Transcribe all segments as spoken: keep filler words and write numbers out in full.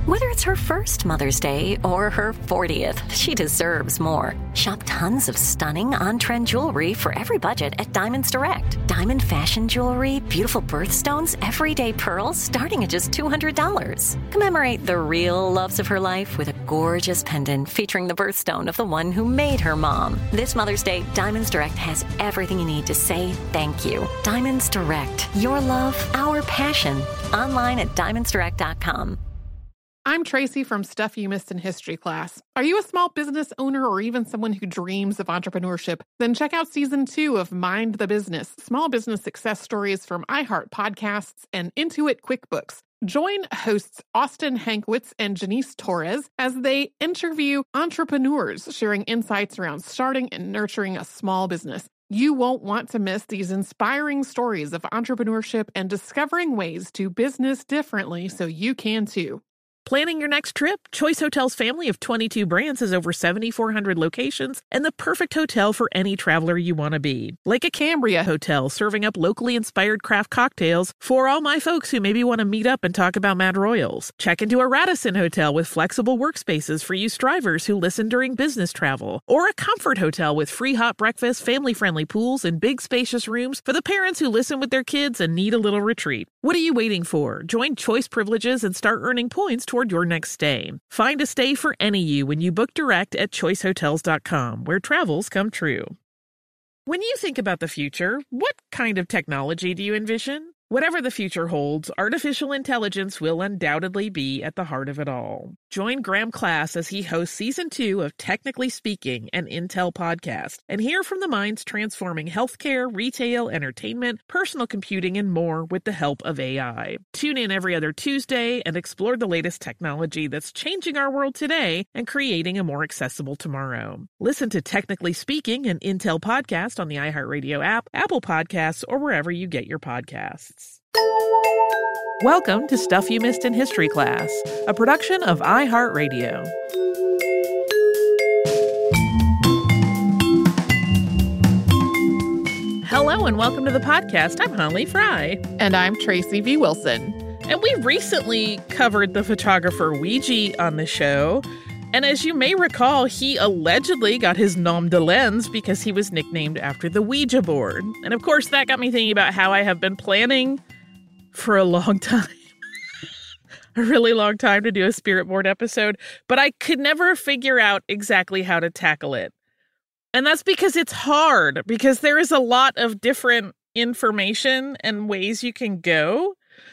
Whether it's her first Mother's Day or her fortieth, she deserves more. Shop tons of stunning on-trend jewelry for every budget at Diamonds Direct. Diamond fashion jewelry, beautiful birthstones, everyday pearls starting at just two hundred dollars. Commemorate the real loves of her life with a gorgeous pendant featuring the birthstone of the one who made her mom. This Mother's Day, Diamonds Direct has everything you need to say thank you. Diamonds Direct. Your love, our passion. Online at diamonds direct dot com. I'm Tracy from Stuff You Missed in History Class. Are you a small business owner or even someone who dreams of entrepreneurship? Then check out season two of Mind the Business, small business success stories from iHeart Podcasts and Intuit QuickBooks. Join hosts Austin Hankwitz and Janice Torres as they interview entrepreneurs sharing insights around starting and nurturing a small business. You won't want to miss these inspiring stories of entrepreneurship and discovering ways to business differently so you can too. Planning your next trip? Choice Hotels' family of twenty-two brands has over seven thousand four hundred locations and the perfect hotel for any traveler you want to be. Like a Cambria Hotel, serving up locally inspired craft cocktails for all my folks who maybe want to meet up and talk about Mad Royals. Check into a Radisson Hotel with flexible workspaces for you strivers who listen during business travel. Or a Comfort Hotel with free hot breakfast, family-friendly pools, and big spacious rooms for the parents who listen with their kids and need a little retreat. What are you waiting for? Join Choice Privileges and start earning points toward your next stay. Find a stay for any you when you book direct at choice hotels dot com, where travels come true. When you think about the future, what kind of technology do you envision? Whatever the future holds, artificial intelligence will undoubtedly be at the heart of it all. Join Graham Class as he hosts season two of Technically Speaking, an Intel podcast, and hear from the minds transforming healthcare, retail, entertainment, personal computing, and more with the help of A I. Tune in every other Tuesday and explore the latest technology that's changing our world today and creating a more accessible tomorrow. Listen to Technically Speaking, an Intel podcast on the iHeartRadio app, Apple Podcasts, or wherever you get your podcasts. Welcome to Stuff You Missed in History Class, a production of iHeartRadio. Hello and welcome to the podcast. I'm Holly Fry. And I'm Tracy V. Wilson. And we recently covered the photographer Ouija on the show. And as you may recall, he allegedly got his nom de lens because he was nicknamed after the Ouija board. And of course, that got me thinking about how I have been planning for a long time, a really long time to do a spirit board episode, but I could never figure out exactly how to tackle it. And that's because it's hard, because there is a lot of different information and ways you can go.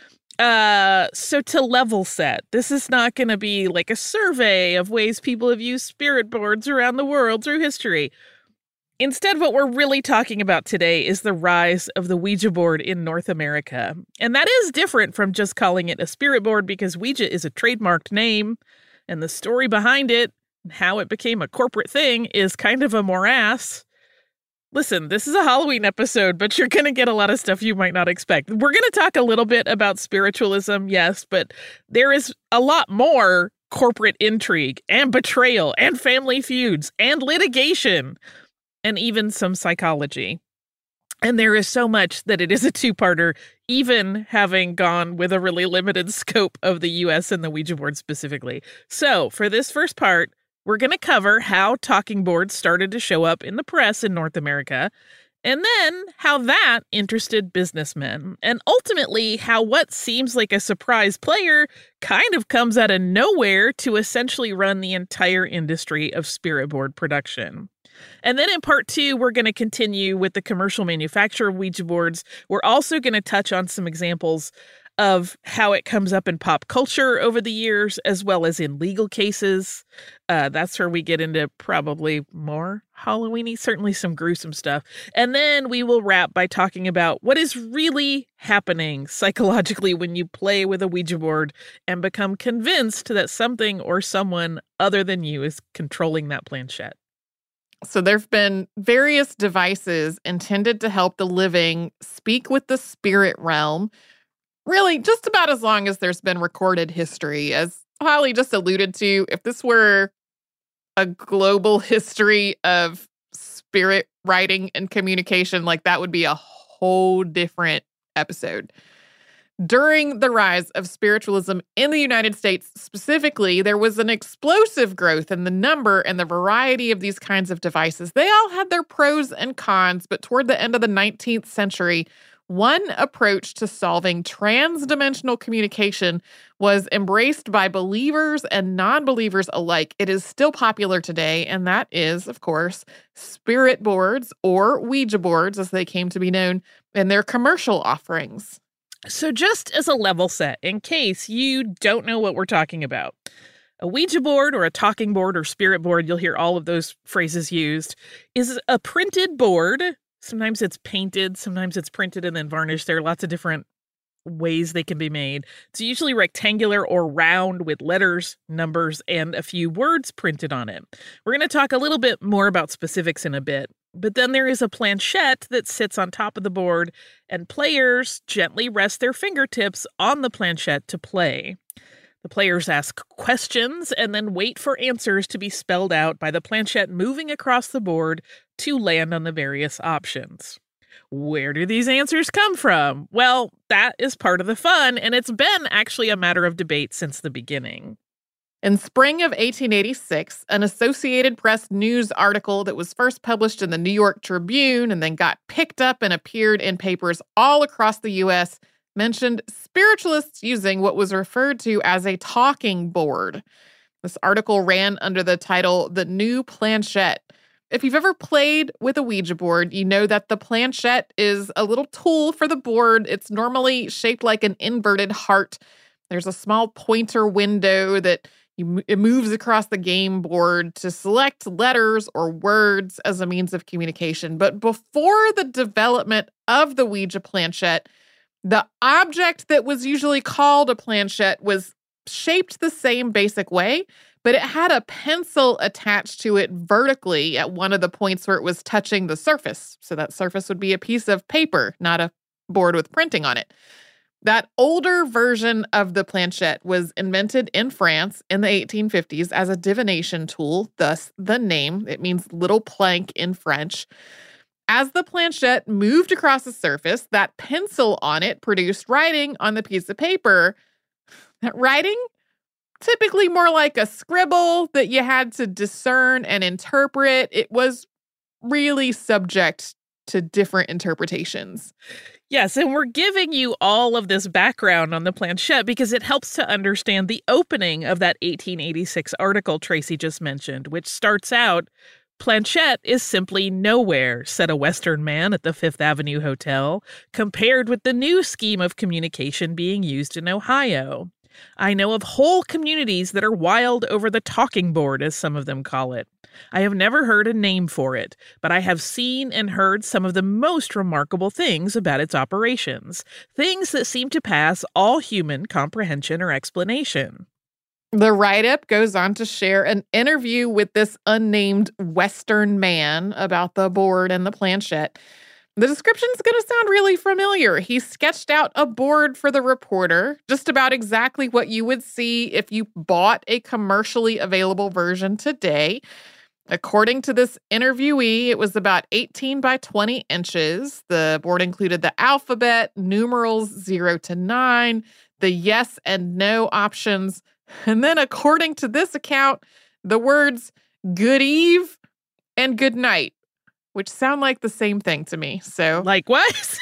Uh, so to level set, this is not going to be like a survey of ways people have used spirit boards around the world through history. Instead, what we're really talking about today is the rise of the Ouija board in North America. And that is different from just calling it a spirit board, because Ouija is a trademarked name, and the story behind it and how it became a corporate thing is kind of a morass. Listen, this is a Halloween episode, but you're going to get a lot of stuff you might not expect. We're going to talk a little bit about spiritualism, yes, but there is a lot more corporate intrigue and betrayal and family feuds and litigation and even some psychology. And there is so much that it is a two-parter, even having gone with a really limited scope of the U S and the Ouija board specifically. So for this first part, we're going to cover how talking boards started to show up in the press in North America, and then how that interested businessmen, and ultimately how what seems like a surprise player kind of comes out of nowhere to essentially run the entire industry of spirit board production. And then in part two, we're going to continue with the commercial manufacture of Ouija boards. We're also going to touch on some examples of how it comes up in pop culture over the years, as well as in legal cases. Uh, that's where we get into probably more Halloween-y, certainly some gruesome stuff. And then we will wrap by talking about what is really happening psychologically when you play with a Ouija board and become convinced that something or someone other than you is controlling that planchette. So there've been various devices intended to help the living speak with the spirit realm, really just about as long as there's been recorded history. As Holly just alluded to, if this were a global history of spirit writing and communication, like that would be a whole different episode. During the rise of spiritualism in the United States specifically, there was an explosive growth in the number and the variety of these kinds of devices. They all had their pros and cons, but toward the end of the nineteenth century, one approach to solving transdimensional communication was embraced by believers and non-believers alike. It is still popular today, and that is, of course, spirit boards, or Ouija boards, as they came to be known in their commercial offerings. So just as a level set, in case you don't know what we're talking about, a Ouija board or a talking board or spirit board, you'll hear all of those phrases used, is a printed board. Sometimes it's painted, sometimes it's printed and then varnished. There are lots of different ways they can be made. It's usually rectangular or round with letters, numbers, and a few words printed on it. We're going to talk a little bit more about specifics in a bit. But then there is a planchette that sits on top of the board, and players gently rest their fingertips on the planchette to play. The players ask questions and then wait for answers to be spelled out by the planchette moving across the board to land on the various options. Where do these answers come from? Well, that is part of the fun, and it's been actually a matter of debate since the beginning. In spring of eighteen eighty-six, an Associated Press news article that was first published in the New York Tribune and then got picked up and appeared in papers all across the U S mentioned spiritualists using what was referred to as a talking board. This article ran under the title, The New Planchette. If you've ever played with a Ouija board, you know that the planchette is a little tool for the board. It's normally shaped like an inverted heart. There's a small pointer window that you, it moves across the game board to select letters or words as a means of communication. But before the development of the Ouija planchette, the object that was usually called a planchette was shaped the same basic way, but it had a pencil attached to it vertically at one of the points where it was touching the surface. So that surface would be a piece of paper, not a board with printing on it. That older version of the planchette was invented in France in the eighteen fifties as a divination tool, thus the name. It means little plank in French. As the planchette moved across the surface, that pencil on it produced writing on the piece of paper. That writing, typically more like a scribble that you had to discern and interpret. It was really subject to different interpretations. Yes, and we're giving you all of this background on the planchette because it helps to understand the opening of that eighteen eighty-six article Tracy just mentioned, which starts out, "Planchette is simply nowhere," said a Western man at the Fifth Avenue Hotel, compared with the new scheme of communication being used in Ohio. "I know of whole communities that are wild over the talking board, as some of them call it. I have never heard a name for it, but I have seen and heard some of the most remarkable things about its operations, things that seem to pass all human comprehension or explanation." The write-up goes on to share an interview with this unnamed Western man about the board and the planchette. The description's going to sound really familiar. He sketched out a board for the reporter, just about exactly what you would see if you bought a commercially available version today. According to this interviewee, it was about eighteen by twenty inches. The board included the alphabet, numerals zero to nine, the yes and no options, and then according to this account, the words good eve and good night, which sound like the same thing to me. So, like what?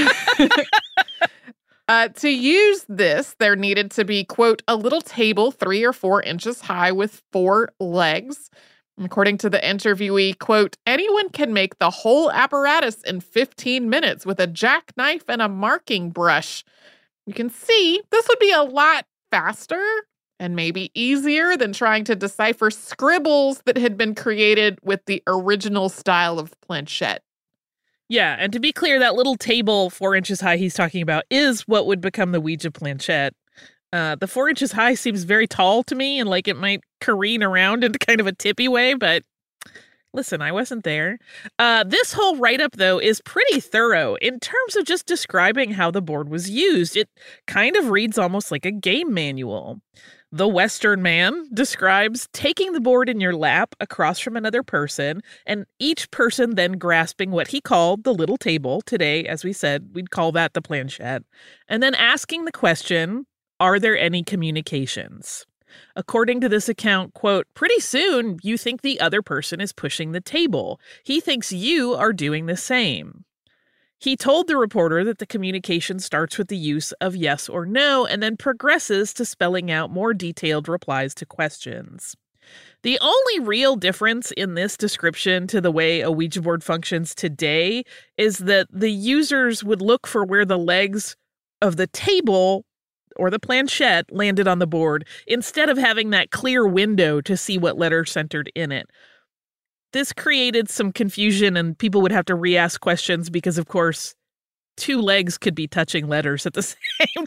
uh, to use this, there needed to be, quote, a little table three or four inches high with four legs. According to the interviewee, quote, anyone can make the whole apparatus in fifteen minutes with a jackknife and a marking brush. You can see this would be a lot faster and maybe easier than trying to decipher scribbles that had been created with the original style of planchette. Yeah, and to be clear, that little table four inches high he's talking about is what would become the Ouija planchette. Uh, the four inches high seems very tall to me and like it might careen around in kind of a tippy way, but listen, I wasn't there. Uh, this whole write-up, though, is pretty thorough in terms of just describing how the board was used. It kind of reads almost like a game manual. The Western Man describes taking the board in your lap across from another person, and each person then grasping what he called the little table. Today, as we said, we'd call that the planchette. And then asking the question, are there any communications? According to this account, quote, pretty soon you think the other person is pushing the table. He thinks you are doing the same. He told the reporter that the communication starts with the use of yes or no and then progresses to spelling out more detailed replies to questions. The only real difference in this description to the way a Ouija board functions today is that the users would look for where the legs of the table or the planchette landed on the board instead of having that clear window to see what letter centered in it. This created some confusion and people would have to re-ask questions because, of course, two legs could be touching letters at the same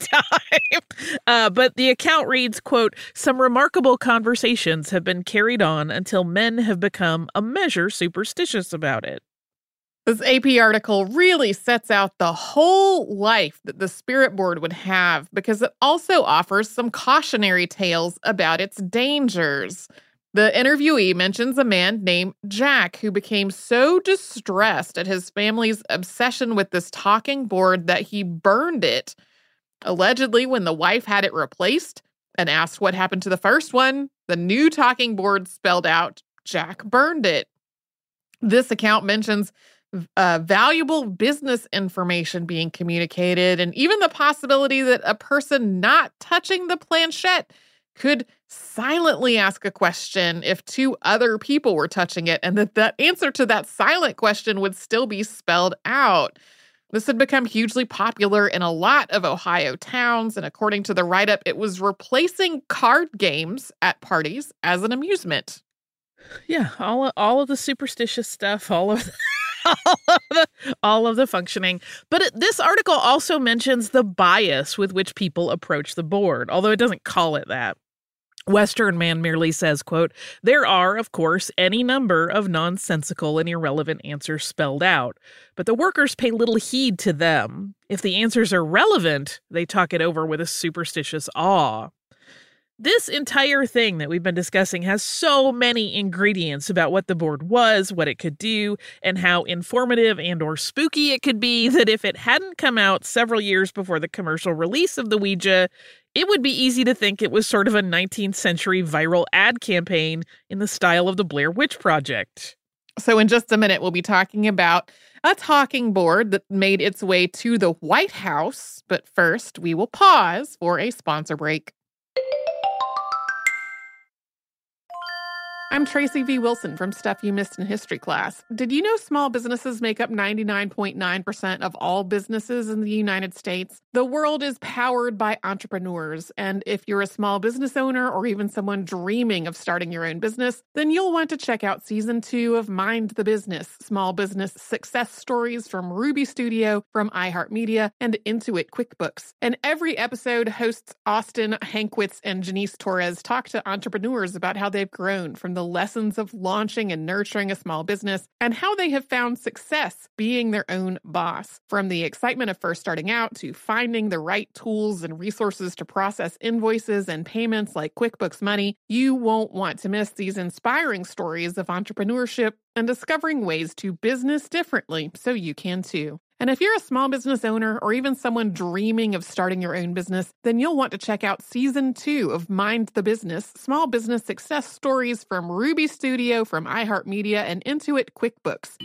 time. Uh, but the account reads, quote, some remarkable conversations have been carried on until men have become a measure superstitious about it. This A P article really sets out the whole life that the spirit board would have because it also offers some cautionary tales about its dangers. The interviewee mentions a man named Jack who became so distressed at his family's obsession with this talking board that he burned it. Allegedly, when the wife had it replaced and asked what happened to the first one, the new talking board spelled out, Jack burned it. This account mentions uh, valuable business information being communicated and even the possibility that a person not touching the planchette could silently ask a question if two other people were touching it, and that the answer to that silent question would still be spelled out. This had become hugely popular in a lot of Ohio towns, and according to the write-up, it was replacing card games at parties as an amusement. Yeah, all of, all of the superstitious stuff, all of the, all of the, all of the functioning. But it, this article also mentions the bias with which people approach the board, although it doesn't call it that. Western Man merely says, quote, there are, of course, any number of nonsensical and irrelevant answers spelled out, but the workers pay little heed to them. If the answers are relevant, they talk it over with a superstitious awe. This entire thing that we've been discussing has so many ingredients about what the board was, what it could do, and how informative and or spooky it could be that if it hadn't come out several years before the commercial release of the Ouija, it would be easy to think it was sort of a nineteenth century viral ad campaign in the style of the Blair Witch Project. So in just a minute, we'll be talking about a talking board that made its way to the White House. But first, we will pause for a sponsor break. I'm Tracy V. Wilson from Stuff You Missed in History Class. Did you know small businesses make up ninety-nine point nine percent of all businesses in the United States? The world is powered by entrepreneurs, and if you're a small business owner or even someone dreaming of starting your own business, then you'll want to check out Season two of Mind the Business, Small Business Success Stories from Ruby Studio, from iHeartMedia, and Intuit QuickBooks. And every episode, hosts Austin Hankwitz and Janice Torres talk to entrepreneurs about how they've grown from the lessons of launching and nurturing a small business and how they have found success being their own boss. From the excitement of first starting out to finding the right tools and resources to process invoices and payments like QuickBooks Money, you won't want to miss these inspiring stories of entrepreneurship and discovering ways to business differently so you can too. And if you're a small business owner or even someone dreaming of starting your own business, then you'll want to check out Season two of Mind the Business, Small Business Success Stories from Ruby Studio, from iHeartMedia, and Intuit QuickBooks.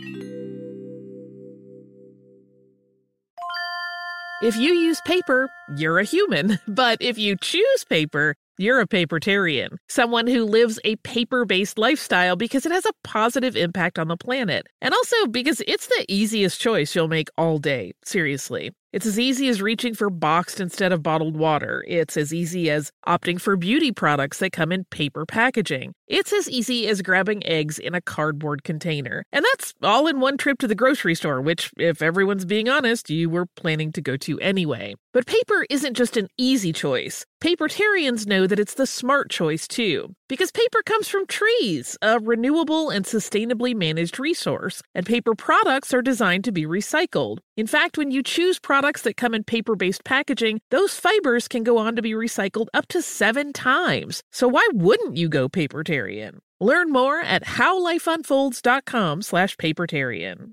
If you use paper, you're a human. But if you choose paper, you're a papertarian, someone who lives a paper-based lifestyle because it has a positive impact on the planet. And also because it's the easiest choice you'll make all day, seriously. It's as easy as reaching for boxed instead of bottled water. It's as easy as opting for beauty products that come in paper packaging. It's as easy as grabbing eggs in a cardboard container. And that's all in one trip to the grocery store, which, if everyone's being honest, you were planning to go to anyway. But paper isn't just an easy choice. Papertarians know that it's the smart choice, too. Because paper comes from trees, a renewable and sustainably managed resource. And paper products are designed to be recycled. In fact, when you choose products that come in paper-based packaging, those fibers can go on to be recycled up to seven times. So why wouldn't you go papertarian? Learn more at howlifeunfolds.com slash papertarian.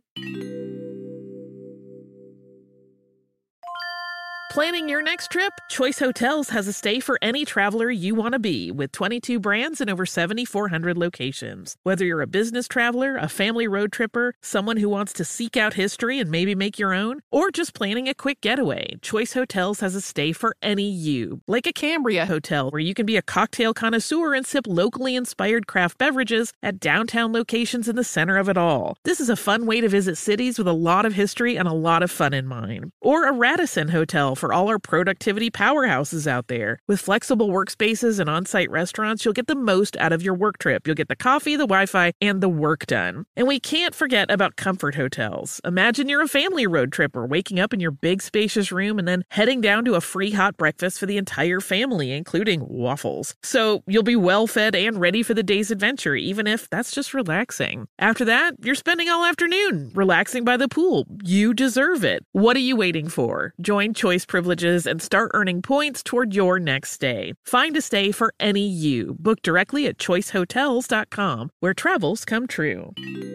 Planning your next trip? Choice Hotels has a stay for any traveler you want to be, with twenty-two brands and over seven thousand four hundred locations. Whether you're a business traveler, a family road tripper, someone who wants to seek out history and maybe make your own, or just planning a quick getaway, Choice Hotels has a stay for any you. Like a Cambria Hotel, where you can be a cocktail connoisseur and sip locally inspired craft beverages at downtown locations in the center of it all. This is a fun way to visit cities with a lot of history and a lot of fun in mind. Or a Radisson Hotel for all our productivity powerhouses out there. With flexible workspaces and on-site restaurants, you'll get the most out of your work trip. You'll get the coffee, the Wi-Fi, and the work done. And we can't forget about Comfort Hotels. Imagine you're a family road tripper, waking up in your big spacious room and then heading down to a free hot breakfast for the entire family, including waffles. So you'll be well fed and ready for the day's adventure, even if that's just relaxing. After that, you're spending all afternoon relaxing by the pool. You deserve it. What are you waiting for? Join Choice Privileges and start earning points toward your next stay. Find a stay for any you. Book directly at choice hotels dot com, where travels come true.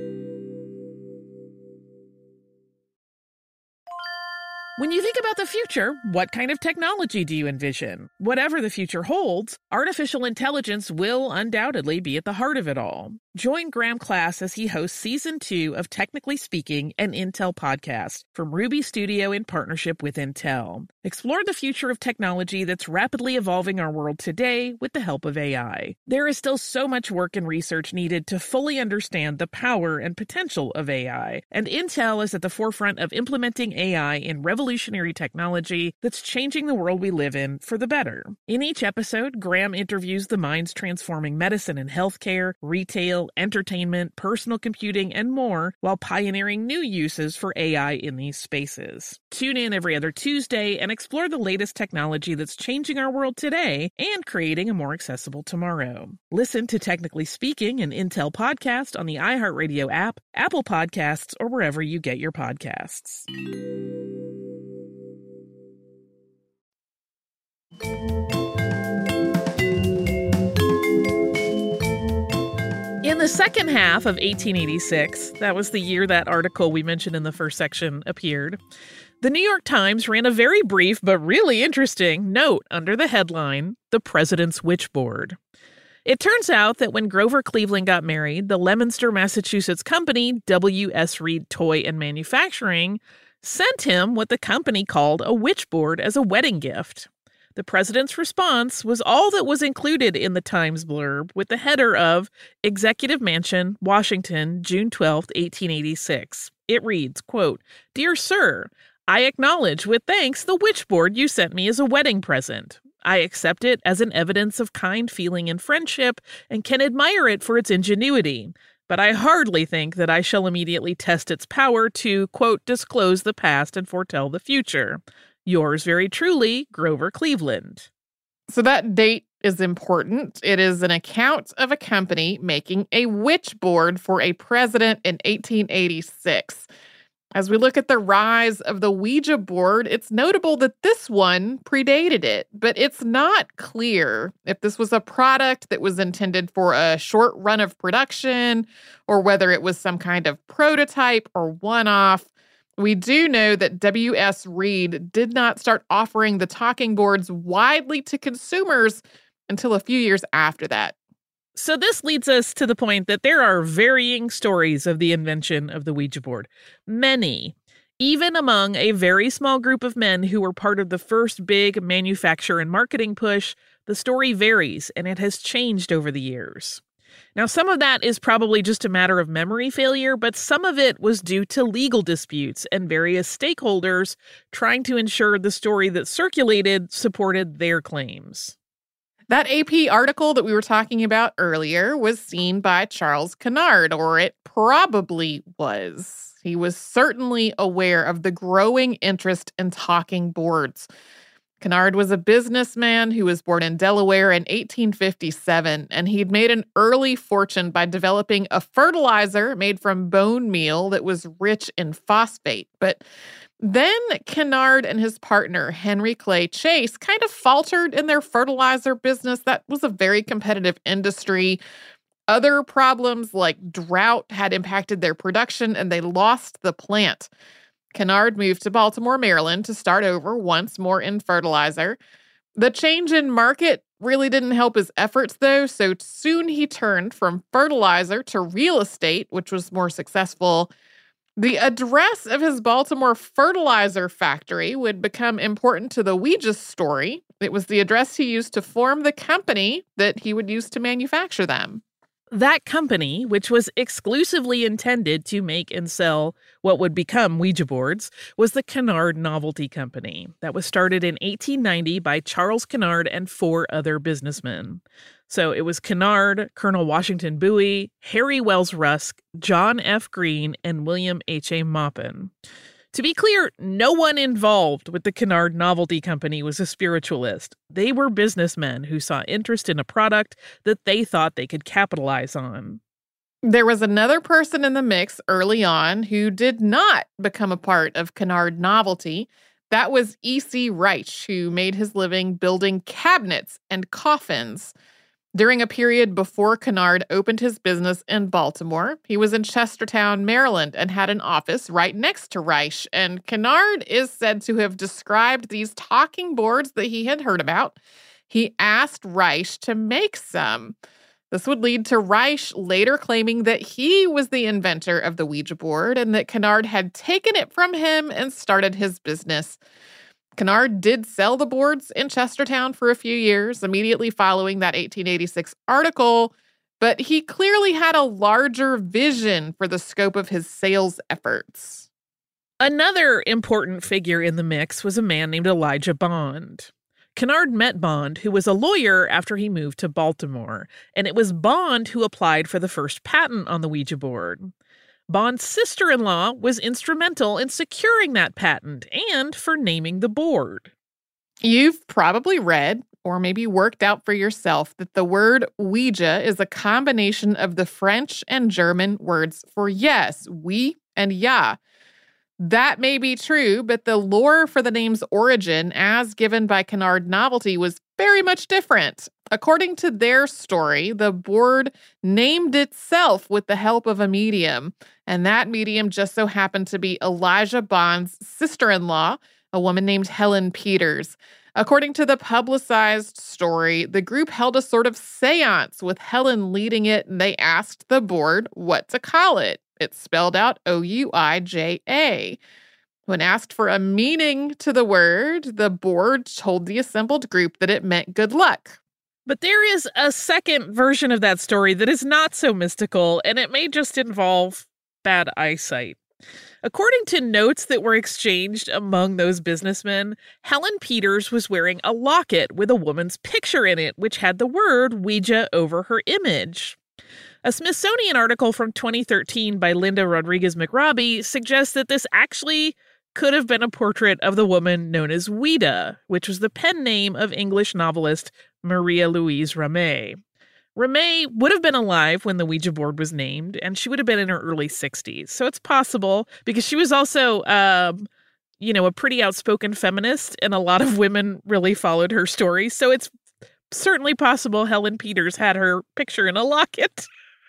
When you think about the future, what kind of technology do you envision? Whatever the future holds, artificial intelligence will undoubtedly be at the heart of it all. Join Graham Class as he hosts Season two of Technically Speaking, an Intel podcast from Ruby Studio in partnership with Intel. Explore the future of technology that's rapidly evolving our world today with the help of A I. There is still so much work and research needed to fully understand the power and potential of A I, and Intel is at the forefront of implementing A I in revolutionary technology that's changing the world we live in for the better. In each episode, Graham interviews the minds transforming medicine and healthcare, retail, entertainment, personal computing, and more, while pioneering new uses for A I in these spaces. Tune in every other Tuesday and explore the latest technology that's changing our world today and creating a more accessible tomorrow. Listen to Technically Speaking, an Intel podcast on the iHeartRadio app, Apple Podcasts, or wherever you get your podcasts. In the second half of eighteen eighty-six, that was the year that article we mentioned in the first section appeared, the New York Times ran a very brief but really interesting note under the headline, "The President's Witchboard." It turns out that when Grover Cleveland got married, the Leominster, Massachusetts company, W S. Reed Toy and Manufacturing, sent him what the company called a witchboard as a wedding gift. The president's response was all that was included in the Times blurb, with the header of Executive Mansion, Washington, June twelfth, eighteen eighty-six. It reads, quote, "Dear Sir, I acknowledge with thanks the witchboard you sent me as a wedding present. I accept it as an evidence of kind feeling and friendship and can admire it for its ingenuity. But I hardly think that I shall immediately test its power to, quote, disclose the past and foretell the future. Yours very truly, Grover Cleveland." So that date is important. It is an account of a company making a witchboard for a president in eighteen eighty-six. As we look at the rise of the Ouija board, it's notable that this one predated it, but it's not clear if this was a product that was intended for a short run of production or whether it was some kind of prototype or one-off. We do know that W S. Reed did not start offering the talking boards widely to consumers until a few years after that. So this leads us to the point that there are varying stories of the invention of the Ouija board. Many, even among a very small group of men who were part of the first big manufacture and marketing push, the story varies and it has changed over the years. Now, some of that is probably just a matter of memory failure, but some of it was due to legal disputes and various stakeholders trying to ensure the story that circulated supported their claims. That A P article that we were talking about earlier was seen by Charles Kennard, or it probably was. He was certainly aware of the growing interest in talking boards. Kennard was a businessman who was born in Delaware in eighteen fifty-seven, and he'd made an early fortune by developing a fertilizer made from bone meal that was rich in phosphate. But Then Kennard and his partner, Henry Clay Chase, kind of faltered in their fertilizer business. That was a very competitive industry. Other problems like drought had impacted their production, and they lost the plant. Kennard moved to Baltimore, Maryland to start over once more in fertilizer. The change in market really didn't help his efforts, though, so soon he turned from fertilizer to real estate, which was more successful. The address of his Baltimore fertilizer factory would become important to the Ouija story. It was the address he used to form the company that he would use to manufacture them. That company, which was exclusively intended to make and sell what would become Ouija boards, was the Kennard Novelty Company that was started in eighteen ninety by Charles Kennard and four other businessmen. So it was Kennard, Colonel Washington Bowie, Harry Wells Rusk, John F. Green, and William H A. Maupin. To be clear, no one involved with the Kennard Novelty Company was a spiritualist. They were businessmen who saw interest in a product that they thought they could capitalize on. There was another person in the mix early on who did not become a part of Kennard Novelty. That was E C. Reich, who made his living building cabinets and coffins. During a period before Kennard opened his business in Baltimore, he was in Chestertown, Maryland, and had an office right next to Reich. And Kennard is said to have described these talking boards that he had heard about. He asked Reich to make some. This would lead to Reich later claiming that he was the inventor of the Ouija board and that Kennard had taken it from him and started his business. Kennard did sell the boards in Chestertown for a few years, immediately following that eighteen eighty-six article, but he clearly had a larger vision for the scope of his sales efforts. Another important figure in the mix was a man named Elijah Bond. Kennard met Bond, who was a lawyer after he moved to Baltimore, and it was Bond who applied for the first patent on the Ouija board. Bond's sister-in-law was instrumental in securing that patent and for naming the board. You've probably read, or maybe worked out for yourself, that the word Ouija is a combination of the French and German words for yes, oui, and ja. That may be true, but the lore for the name's origin, as given by Kennard Novelty, was very much different. According to their story, the board named itself with the help of a medium, and that medium just so happened to be Elijah Bond's sister-in-law, a woman named Helen Peters. According to the publicized story, the group held a sort of seance with Helen leading it, and they asked the board what to call it. It spelled out O U I J A. When asked for a meaning to the word, the board told the assembled group that it meant good luck. But there is a second version of that story that is not so mystical, and it may just involve bad eyesight. According to notes that were exchanged among those businessmen, Helen Peters was wearing a locket with a woman's picture in it, which had the word Ouija over her image. A Smithsonian article from twenty thirteen by Linda Rodriguez McRobbie suggests that this actually could have been a portrait of the woman known as Ouida, which was the pen name of English novelist Maria Louise Ramée. Ramée would have been alive when the Ouija board was named, and she would have been in her early sixties. So it's possible, because she was also, um, you know, a pretty outspoken feminist, and a lot of women really followed her story. So it's certainly possible Helen Peters had her picture in a locket.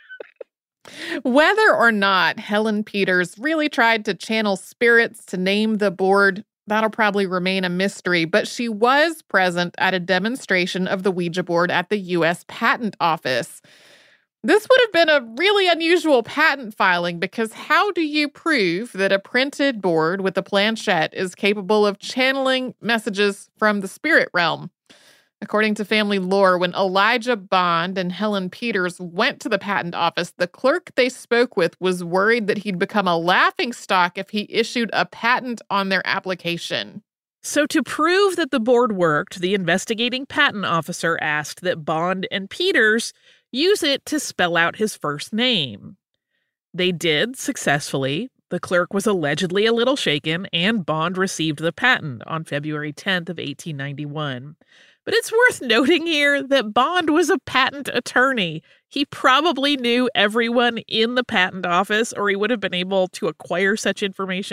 Whether or not Helen Peters really tried to channel spirits to name the board, that'll probably remain a mystery, but she was present at a demonstration of the Ouija board at the U S Patent Office. This would have been a really unusual patent filing, because how do you prove that a printed board with a planchette is capable of channeling messages from the spirit realm? According to family lore, when Elijah Bond and Helen Peters went to the patent office, the clerk they spoke with was worried that he'd become a laughingstock if he issued a patent on their application. So to prove that the board worked, the investigating patent officer asked that Bond and Peters use it to spell out his first name. They did successfully. The clerk was allegedly a little shaken, and Bond received the patent on February tenth of eighteen ninety-one. But it's worth noting here that Bond was a patent attorney. He probably knew everyone in the patent office, or he would have been able to acquire such information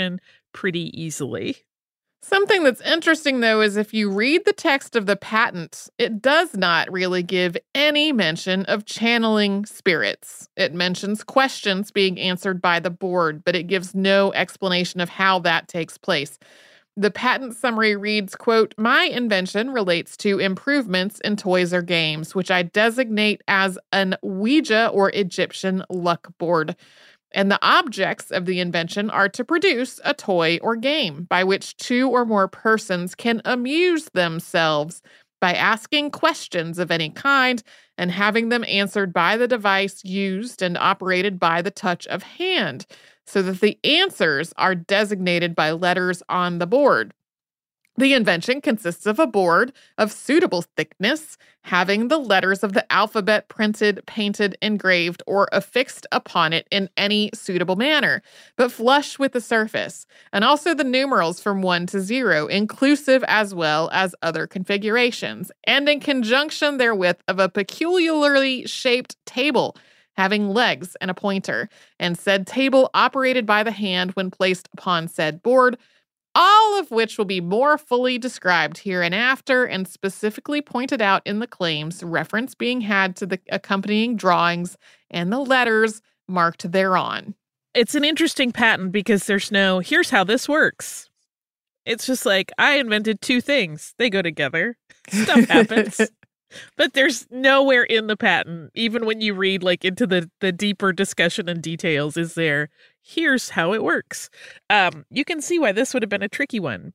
pretty easily. Something that's interesting, though, is if you read the text of the patent, it does not really give any mention of channeling spirits. It mentions questions being answered by the board, but it gives no explanation of how that takes place. The patent summary reads, quote, "My invention relates to improvements in toys or games, which I designate as an Ouija or Egyptian luck board. And the objects of the invention are to produce a toy or game by which two or more persons can amuse themselves by asking questions of any kind and having them answered by the device used and operated by the touch of hand, so that the answers are designated by letters on the board. The invention consists of a board of suitable thickness, having the letters of the alphabet printed, painted, engraved, or affixed upon it in any suitable manner, but flush with the surface, and also the numerals from one to zero, inclusive as well as other configurations, and in conjunction therewith of a peculiarly shaped table, having legs and a pointer, and said table operated by the hand when placed upon said board, all of which will be more fully described hereinafter and specifically pointed out in the claims, reference being had to the accompanying drawings and the letters marked thereon." It's an interesting patent because there's no, here's how this works. It's just like, I invented two things. They go together. Stuff happens. But there's nowhere in the patent, even when you read like into the, the deeper discussion and details, is there, here's how it works. Um, you can see why this would have been a tricky one.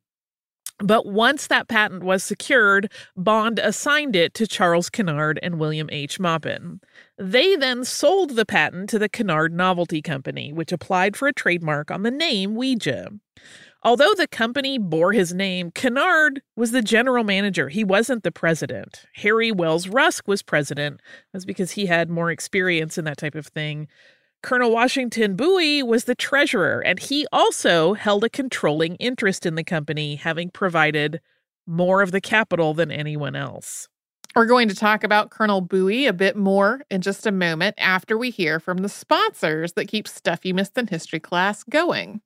But once that patent was secured, Bond assigned it to Charles Kennard and William H. Maupin. They then sold the patent to the Kennard Novelty Company, which applied for a trademark on the name Ouija. Although the company bore his name, Kennard was the general manager. He wasn't the president. Harry Wells Rusk was president. That's because he had more experience in that type of thing. Colonel Washington Bowie was the treasurer, and he also held a controlling interest in the company, having provided more of the capital than anyone else. We're going to talk about Colonel Bowie a bit more in just a moment after we hear from the sponsors that keep Stuff You Missed in History Class going.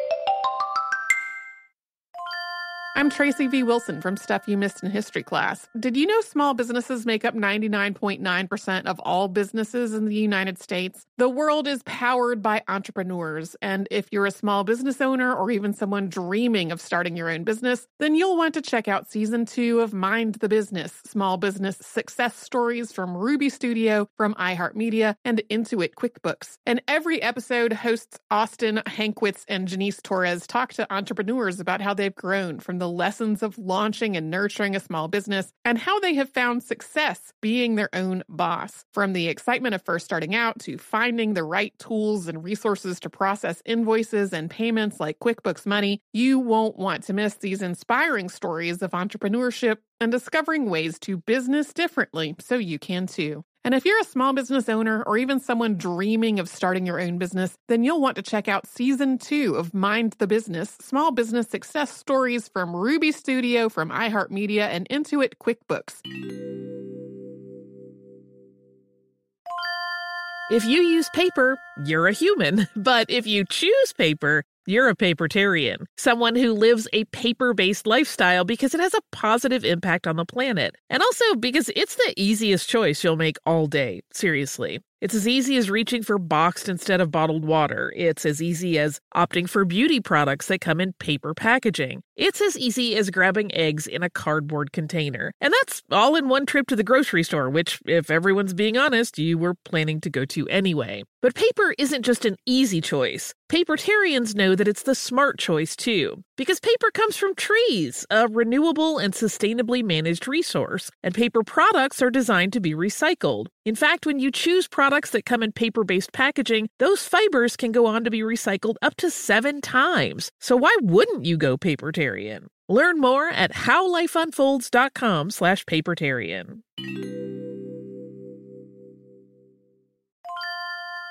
I'm Tracy V. Wilson from Stuff You Missed in History Class. Did you know small businesses make up ninety-nine point nine percent of all businesses in the United States? The world is powered by entrepreneurs, and if you're a small business owner or even someone dreaming of starting your own business, then you'll want to check out Season two of Mind the Business, Small Business Success Stories from Ruby Studio, from iHeartMedia, and Intuit QuickBooks. In every episode, hosts Austin Hankwitz and Janice Torres talk to entrepreneurs about how they've grown from the the lessons of launching and nurturing a small business, and how they have found success being their own boss. From the excitement of first starting out to finding the right tools and resources to process invoices and payments like QuickBooks Money, you won't want to miss these inspiring stories of entrepreneurship and discovering ways to business differently so you can too. And if you're a small business owner or even someone dreaming of starting your own business, then you'll want to check out Season two of Mind the Business, Small Business Success Stories from Ruby Studio, from iHeartMedia, and Intuit QuickBooks. If you use paper, you're a human. But if you choose paper, you're a papertarian, someone who lives a paper-based lifestyle because it has a positive impact on the planet. And also because it's the easiest choice you'll make all day. Seriously. It's as easy as reaching for boxed instead of bottled water. It's as easy as opting for beauty products that come in paper packaging. It's as easy as grabbing eggs in a cardboard container. And that's all in one trip to the grocery store, which, if everyone's being honest, you were planning to go to anyway. But paper isn't just an easy choice. Papertarians know that it's the smart choice, too. Because paper comes from trees, a renewable and sustainably managed resource. And paper products are designed to be recycled. In fact, when you choose products that come in paper-based packaging, those fibers can go on to be recycled up to seven times. So why wouldn't you go papertarian? Learn more at howlifeunfolds.com slash papertarian.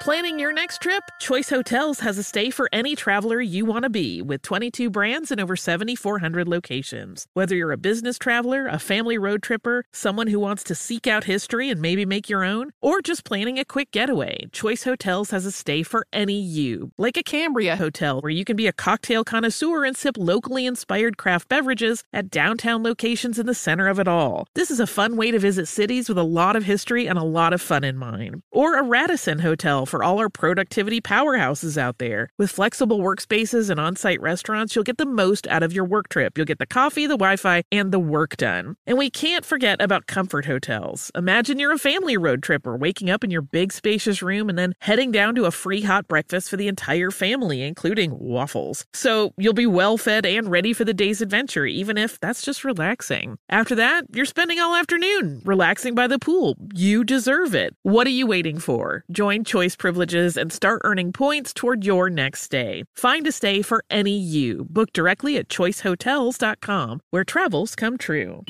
Planning your next trip? Choice Hotels has a stay for any traveler you want to be, with twenty-two brands and over seven thousand four hundred locations. Whether you're a business traveler, a family road tripper, someone who wants to seek out history and maybe make your own, or just planning a quick getaway, Choice Hotels has a stay for any you. Like a Cambria Hotel, where you can be a cocktail connoisseur and sip locally inspired craft beverages at downtown locations in the center of it all. This is a fun way to visit cities with a lot of history and a lot of fun in mind. Or a Radisson Hotel for all our productivity powerhouses out there. With flexible workspaces and on-site restaurants, you'll get the most out of your work trip. You'll get the coffee, the Wi-Fi, and the work done. And we can't forget about Comfort Hotels. Imagine you're a family road tripper, waking up in your big spacious room and then heading down to a free hot breakfast for the entire family, including waffles. So you'll be well fed and ready for the day's adventure, even if that's just relaxing. After that, you're spending all afternoon relaxing by the pool. You deserve it. What are you waiting for? Join Choice Privileges and start earning points toward your next stay. Find a stay for any you. Book directly at choice hotels dot com, where travels come true.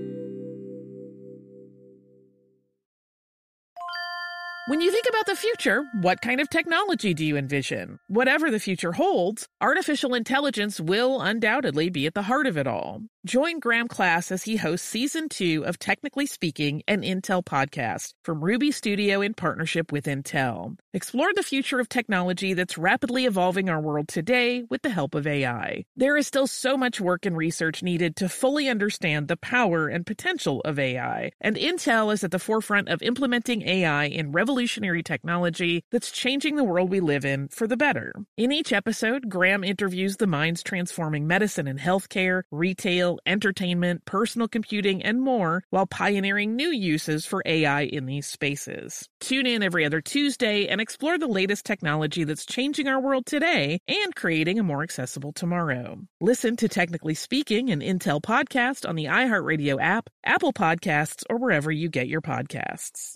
When you think about the future, what kind of technology do you envision? Whatever the future holds, artificial intelligence will undoubtedly be at the heart of it all. Join Graham Class as he hosts Season two of Technically Speaking, an Intel podcast from Ruby Studio in partnership with Intel. Explore the future of technology that's rapidly evolving our world today with the help of A I. There is still so much work and research needed to fully understand the power and potential of A I, and Intel is at the forefront of implementing A I in revolutionary technology that's changing the world we live in for the better. In each episode, Graham interviews the minds transforming medicine and healthcare, retail, entertainment, personal computing, and more, while pioneering new uses for A I in these spaces. Tune in every other Tuesday and explore the latest technology that's changing our world today and creating a more accessible tomorrow. Listen to Technically Speaking, an Intel podcast on the iHeartRadio app, Apple Podcasts, or wherever you get your podcasts.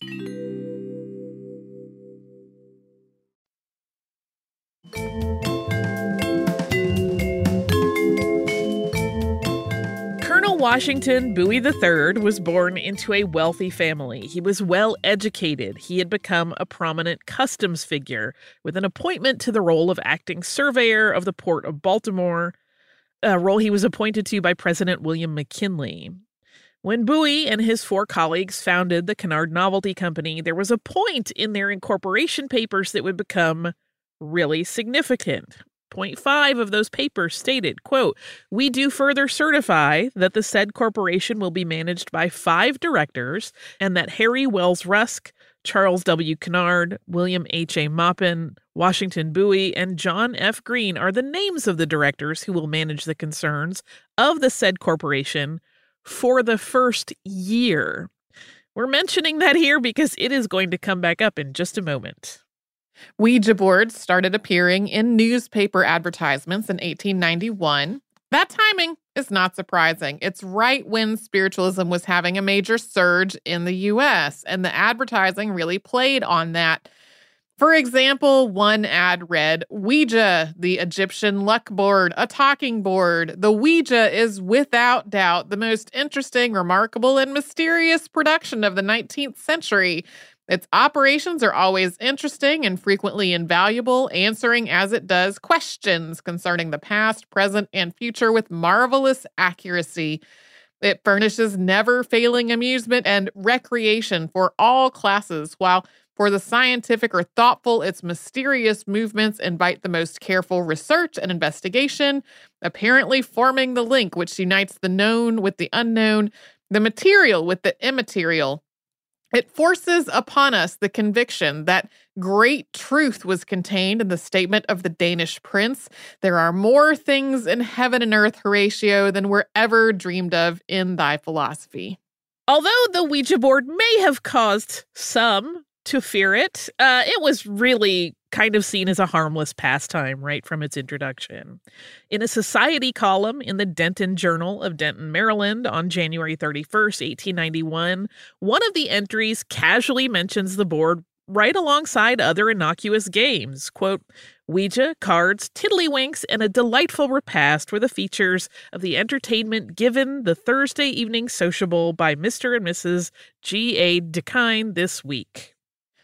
Colonel Washington Bowie the third was born into a wealthy family. He was well educated. He had become a prominent customs figure with an appointment to the role of acting surveyor of the Port of Baltimore, a role he was appointed to by President William McKinley. When Bowie and his four colleagues founded the Kennard Novelty Company, there was a point in their incorporation papers that would become really significant. Point five of those papers stated, quote, "We do further certify that the said corporation will be managed by five directors and that Harry Wells Rusk, Charles W. Kennard, William H A. Maupin, Washington Bowie, and John F. Green are the names of the directors who will manage the concerns of the said corporation for the first year." We're mentioning that here because it is going to come back up in just a moment. Ouija boards started appearing in newspaper advertisements in eighteen ninety-one. That timing is not surprising. It's right when spiritualism was having a major surge in the U S, and the advertising really played on that. For example, one ad read, "Ouija, the Egyptian luck board, a talking board. The Ouija is without doubt the most interesting, remarkable, and mysterious production of the nineteenth century. Its operations are always interesting and frequently invaluable, answering as it does questions concerning the past, present, and future with marvelous accuracy. It furnishes never-failing amusement and recreation for all classes, while for the scientific or thoughtful, its mysterious movements invite the most careful research and investigation, apparently forming the link which unites the known with the unknown, the material with the immaterial. It forces upon us the conviction that great truth was contained in the statement of the Danish prince. There are more things in heaven and earth, Horatio, than were ever dreamed of in thy philosophy." Although the Ouija board may have caused some to fear it, uh, it was really kind of seen as a harmless pastime right from its introduction. In a society column in the Denton Journal of Denton, Maryland on January thirty-first, eighteen ninety-one, one of the entries casually mentions the board right alongside other innocuous games. Quote, "Ouija, cards, tiddlywinks, and a delightful repast were the features of the entertainment given the Thursday evening sociable by Mister and Missus G A. Dekine this week."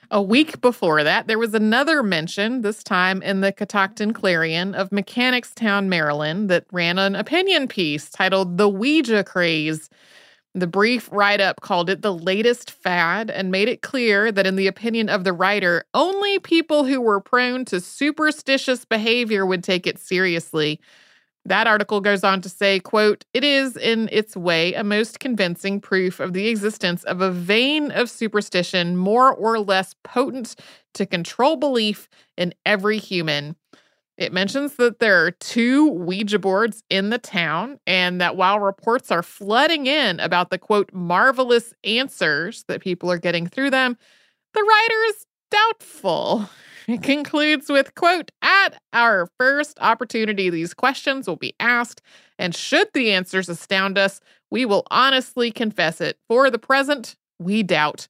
A week before that, there was another mention, this time in the Catoctin Clarion of Mechanicstown, Maryland, that ran an opinion piece titled The Ouija Craze. The brief write-up called it the latest fad and made it clear that in the opinion of the writer, only people who were prone to superstitious behavior would take it seriously. That article goes on to say, quote, "It is, in its way, a most convincing proof of the existence of a vein of superstition more or less potent to control belief in every human." It mentions that there are two Ouija boards in the town, and that while reports are flooding in about the, quote, marvelous answers that people are getting through them, the writer is doubtful. It concludes with, quote, "At our first opportunity, these questions will be asked, and should the answers astound us, we will honestly confess it. For the present, we doubt."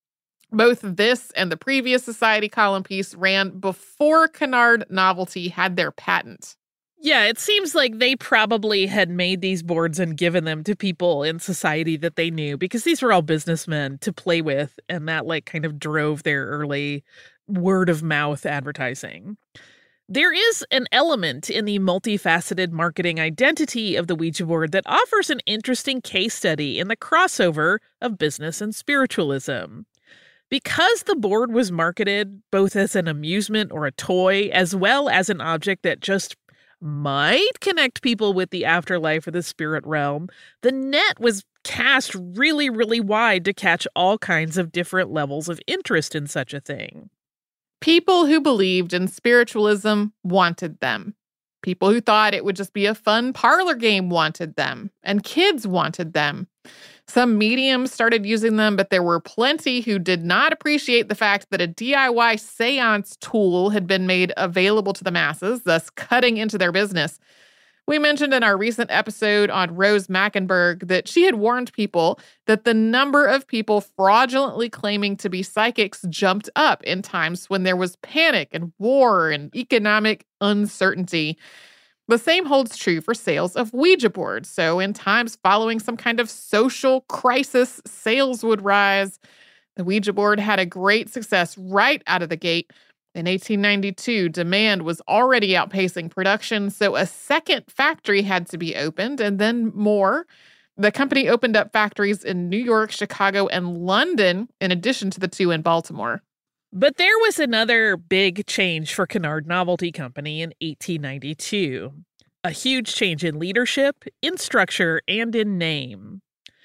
Both this and the previous Society column piece ran before Kennard Novelty had their patent. Yeah, it seems like they probably had made these boards and given them to people in society that they knew, because these were all businessmen to play with, and that like kind of drove their early word of mouth advertising. There is an element in the multifaceted marketing identity of the Ouija board that offers an interesting case study in the crossover of business and spiritualism. Because the board was marketed both as an amusement or a toy, as well as an object that just might connect people with the afterlife or the spirit realm, the net was cast really, really wide to catch all kinds of different levels of interest in such a thing. People who believed in spiritualism wanted them. People who thought it would just be a fun parlor game wanted them. And kids wanted them. Some mediums started using them, but there were plenty who did not appreciate the fact that a D I Y seance tool had been made available to the masses, thus cutting into their business. We mentioned in our recent episode on Rose Mackenberg that she had warned people that the number of people fraudulently claiming to be psychics jumped up in times when there was panic and war and economic uncertainty. The same holds true for sales of Ouija boards. So in times following some kind of social crisis, sales would rise. The Ouija board had a great success right out of the gate. In eighteen ninety-two, demand was already outpacing production, so a second factory had to be opened, and then more. The company opened up factories in New York, Chicago, and London, in addition to the two in Baltimore. But there was another big change for Kennard Novelty Company in eighteen ninety-two. A huge change in leadership, in structure, and in name.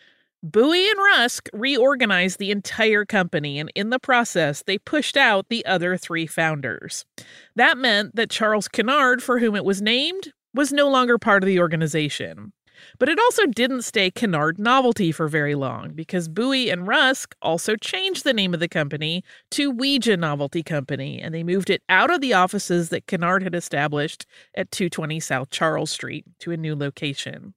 Bowie and Rusk reorganized the entire company, and in the process, they pushed out the other three founders. That meant that Charles Kennard, for whom it was named, was no longer part of the organization. But it also didn't stay Kennard Novelty for very long, because Bowie and Rusk also changed the name of the company to Ouija Novelty Company, and they moved it out of the offices that Kennard had established at two twenty South Charles Street to a new location.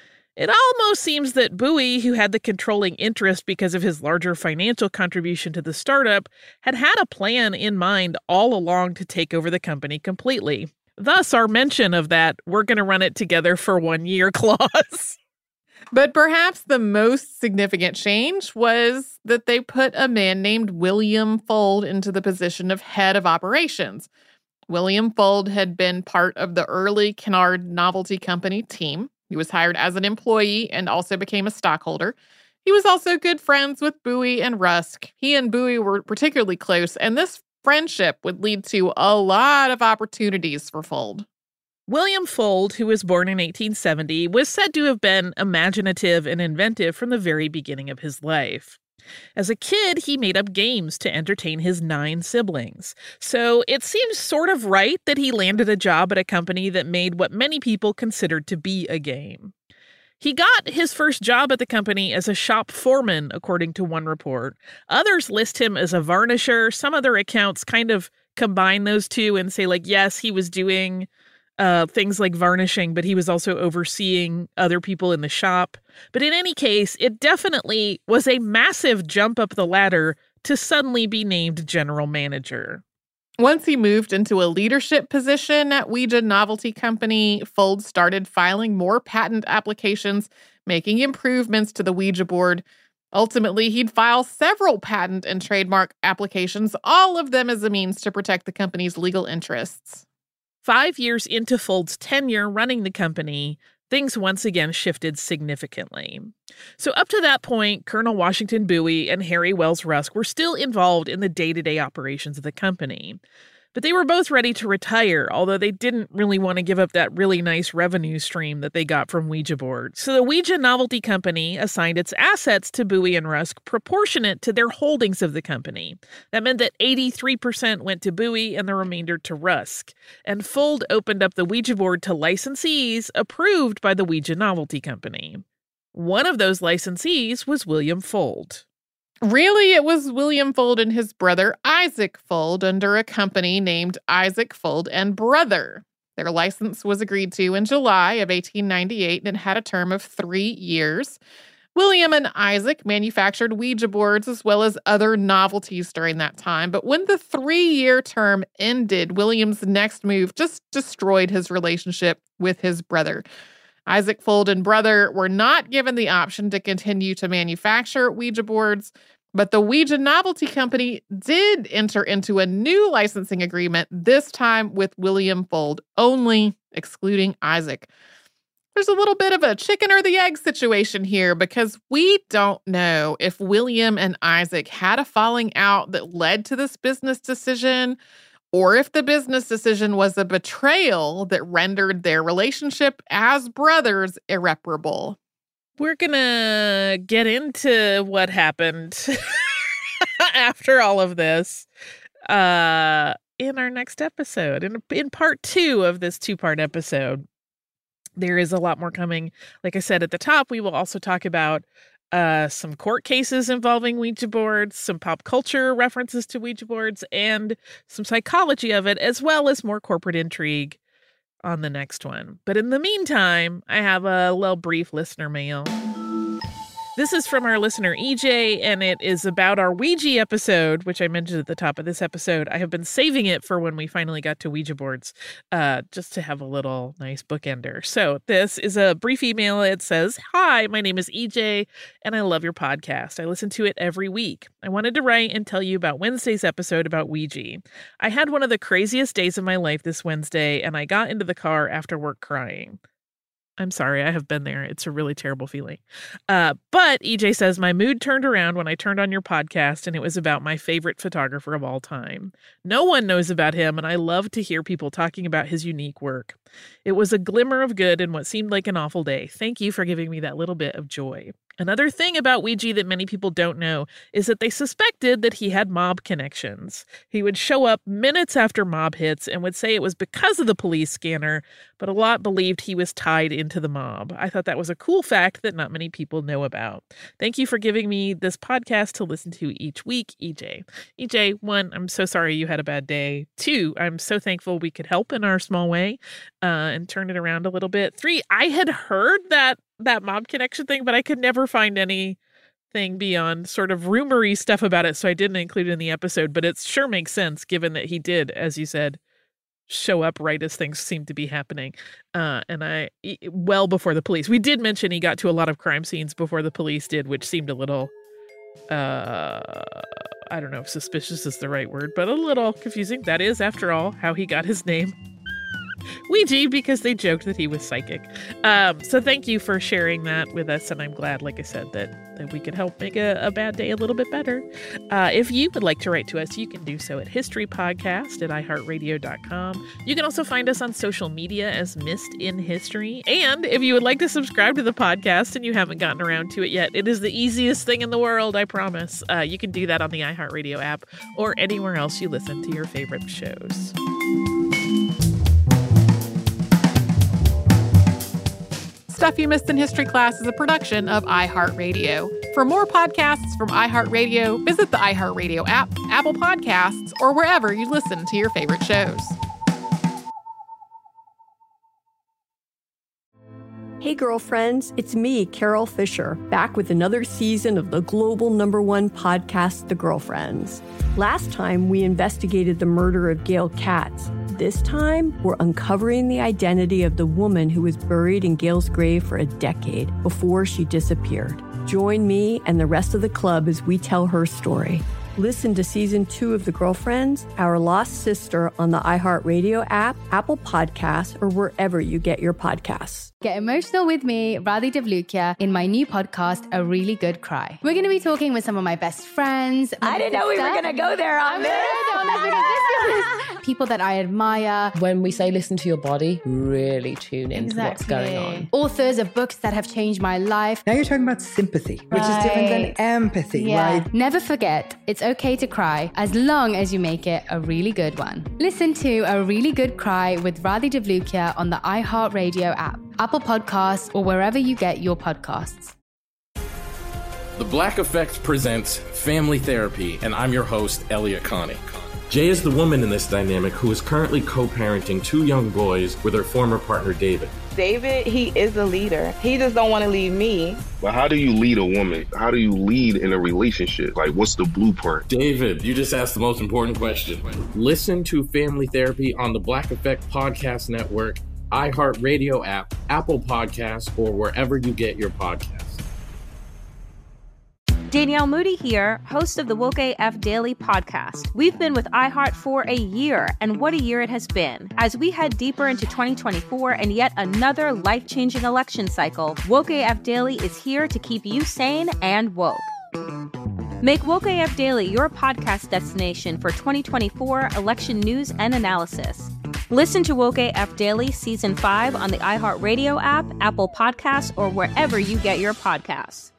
It almost seems that Bowie, who had the controlling interest because of his larger financial contribution to the startup, had had a plan in mind all along to take over the company completely. Thus, our mention of that "we're going to run it together for one year" clause. But perhaps the most significant change was that they put a man named William Fuld into the position of head of operations. William Fuld had been part of the early Kennard Novelty Company team. He was hired as an employee and also became a stockholder. He was also good friends with Bowie and Rusk. He and Bowie were particularly close, and this friendship would lead to a lot of opportunities for Fuld. William Fuld, who was born in eighteen seventy, was said to have been imaginative and inventive from the very beginning of his life. As a kid, he made up games to entertain his nine siblings. So it seems sort of right that he landed a job at a company that made what many people considered to be a game. He got his first job at the company as a shop foreman, according to one report. Others list him as a varnisher. Some other accounts kind of combine those two and say, like, yes, he was doing Uh, things like varnishing, but he was also overseeing other people in the shop. But in any case, it definitely was a massive jump up the ladder to suddenly be named general manager. Once he moved into a leadership position at Ouija Novelty Company, Fuld started filing more patent applications, making improvements to the Ouija board. Ultimately, he'd file several patent and trademark applications, all of them as a means to protect the company's legal interests. Five years into Fold's tenure running the company, things once again shifted significantly. So up to that point, Colonel Washington Bowie and Harry Wells Rusk were still involved in the day-to-day operations of the company. But they were both ready to retire, although they didn't really want to give up that really nice revenue stream that they got from Ouija boards. So the Ouija Novelty Company assigned its assets to Bowie and Rusk proportionate to their holdings of the company. That meant that eighty-three percent went to Bowie and the remainder to Rusk. And Fold opened up the Ouija board to licensees approved by the Ouija Novelty Company. One of those licensees was William Fold. Really, it was William Fold and his brother Isaac Fold under a company named Isaac Fold and Brother. Their license was agreed to in July of eighteen ninety-eight, and it had a term of three years. William and Isaac manufactured Ouija boards as well as other novelties during that time, but when the three-year term ended, William's next move just destroyed his relationship with his brother. Isaac Fold and Brother were not given the option to continue to manufacture Ouija boards, but the Ouija Novelty Company did enter into a new licensing agreement, this time with William Fold only, excluding Isaac. There's a little bit of a chicken or the egg situation here because we don't know if William and Isaac had a falling out that led to this business decision, or if the business decision was a betrayal that rendered their relationship as brothers irreparable. We're gonna get into what happened after all of this uh, in our next episode, in, in part two of this two-part episode. There is a lot more coming. Like I said at the top, we will also talk about Uh, some court cases involving Ouija boards, some pop culture references to Ouija boards, and some psychology of it, as well as more corporate intrigue on the next one. But in the meantime, I have a little brief listener mail. This is from our listener E J, and it is about our Ouija episode, which I mentioned at the top of this episode. I have been saving it for when we finally got to Ouija boards, uh, just to have a little nice bookender. So this is a brief email. It says, "Hi, my name is E J, and I love your podcast. I listen to it every week. I wanted to write and tell you about Wednesday's episode about Ouija. I had one of the craziest days of my life this Wednesday, and I got into the car after work crying." I'm sorry, I have been there. It's a really terrible feeling. Uh, but E J says, "My mood turned around when I turned on your podcast, and it was about my favorite photographer of all time. No one knows about him, and I love to hear people talking about his unique work. It was a glimmer of good in what seemed like an awful day. Thank you for giving me that little bit of joy." Another thing about Ouija that many people don't know is that they suspected that he had mob connections. He would show up minutes after mob hits and would say it was because of the police scanner, but a lot believed he was tied into the mob. I thought that was a cool fact that not many people know about. Thank you for giving me this podcast to listen to each week, E J. E J, one, I'm so sorry you had a bad day. Two, I'm so thankful we could help in our small way uh, and turn it around a little bit. Three, I had heard that that mob connection thing, but I could never find anything beyond sort of rumory stuff about it, so I didn't include it in the episode, but it sure makes sense given that he did, as you said, show up right as things seemed to be happening. Uh, and I, well before the police. We did mention he got to a lot of crime scenes before the police did, which seemed a little, uh, I don't know if suspicious is the right word, but a little confusing. That is, after all, how he got his name. Ouija, because they joked that he was psychic. Um, so thank you for sharing that with us, and I'm glad, like I said, that, that we could help make a, a bad day a little bit better. Uh, if you would like to write to us, you can do so at historypodcast at i heart radio dot com. You can also find us on social media as Missed in History. And if you would like to subscribe to the podcast and you haven't gotten around to it yet, it is the easiest thing in the world, I promise. Uh, you can do that on the iHeartRadio app or anywhere else you listen to your favorite shows. Stuff You Missed in History Class is a production of iHeartRadio. For more podcasts from iHeartRadio, visit the iHeartRadio app, Apple Podcasts, or wherever you listen to your favorite shows. Hey girlfriends, it's me, Carol Fisher, back with another season of the global number one podcast, The Girlfriends. Last time, we investigated the murder of Gail Katz. This time, we're uncovering the identity of the woman who was buried in Gail's grave for a decade before she disappeared. Join me and the rest of the club as we tell her story. Listen to season two of The Girlfriends, Our Lost Sister on the iHeartRadio app, Apple Podcasts, or wherever you get your podcasts. Get emotional with me, Radhi Devlukia, in my new podcast, A Really Good Cry. We're going to be talking with some of my best friends. I didn't know we were going to go there on this. People that I admire. When we say listen to your body, really tune into exactly. what's going on. Authors of books that have changed my life. Now you're talking about sympathy, which right. is different than empathy, yeah. right? Never forget, it's okay to cry as long as you make it a really good one. Listen to A Really Good Cry with Radhi Devlukia on the iHeartRadio app, Apple Podcasts, or wherever you get your podcasts. The Black Effect presents Family Therapy, and I'm your host, Elliot Connie. Jay is the woman in this dynamic who is currently co-parenting two young boys with her former partner, David. David, he is a leader. He just don't want to leave me. But how do you lead a woman? How do you lead in a relationship? Like, what's the blueprint? David, you just asked the most important question. Listen to Family Therapy on the Black Effect Podcast Network, iHeartRadio app, Apple Podcasts, or wherever you get your podcasts. Danielle Moody here, host of the Woke A F Daily podcast. We've been with iHeart for a year, and what a year it has been. As we head deeper into twenty twenty-four and yet another life-changing election cycle, Woke A F Daily is here to keep you sane and woke. Make Woke A F Daily your podcast destination for twenty twenty-four election news and analysis. Listen to Woke A F Daily Season five on the iHeartRadio app, Apple Podcasts, or wherever you get your podcasts.